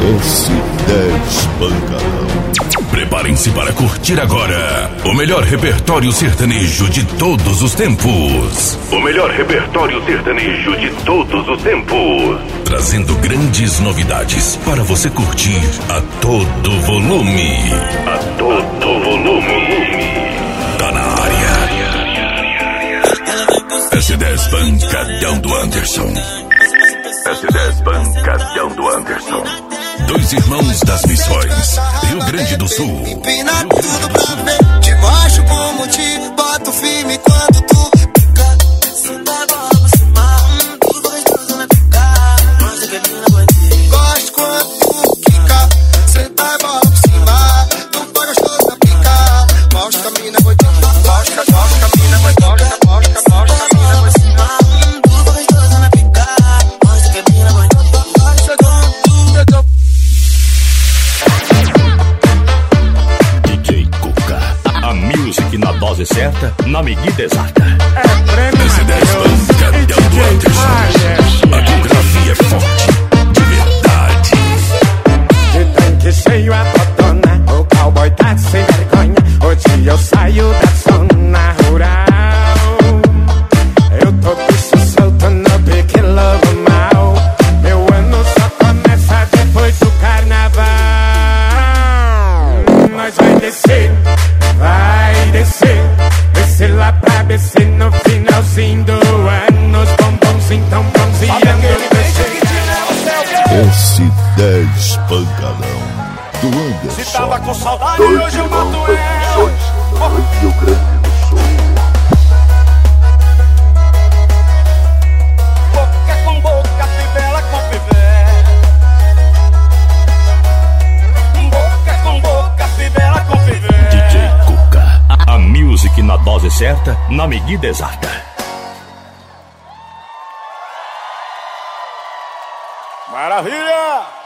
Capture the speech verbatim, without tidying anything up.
S dez Pancadão. Preparem-se para curtir agora o melhor repertório sertanejo de todos os tempos. O melhor repertório sertanejo de todos os tempos. Trazendo grandes novidades para você curtir a todo volume. A todo volume. Tá na área. S dez Pancadão do Anderson. S dez Pancadão do Anderson. Dois irmãos das missões, Rio Grande do Sul. Empina tudo pra ver, te mostro como te boto firme quando tu fica. Senta a bola pra cima, tudo gostoso na pica. Mostra que a mina vai ter. Gosto quando tu quica, senta a bola pra cima, tudo gostoso na pica. Mostra que a mina vai ter. Mostra, mostra que a mina vai ter. Mostra, mostra, mostra que a mina vai cima, tudo gostoso na pica. Mostra que a mina vai ter. Music na dose certa, na medida exata. S dez Pancadão do Anderson. A geografia é forte, de verdade. De tanque cheio a botona, o cowboy tá sem vergonha. Hoje eu saio da zona rural. Eu tô bicho solto no pique lobo mal. Meu ano só começa depois do carnaval. Nós vai descer, vai descer, descer lá pra descer no finalzinho do ano. Os bombons então bronzeando. S dez Pancadão do Anderson. Se tava com saudade, Dois hoje eu irmãos mato das ela. missões, Rio Grande do Sul. Boca com boca, fivela com fivé. Boca com boca, fivela com fivé. D J Cuca, a music na dose certa, na medida exata. Maravilha!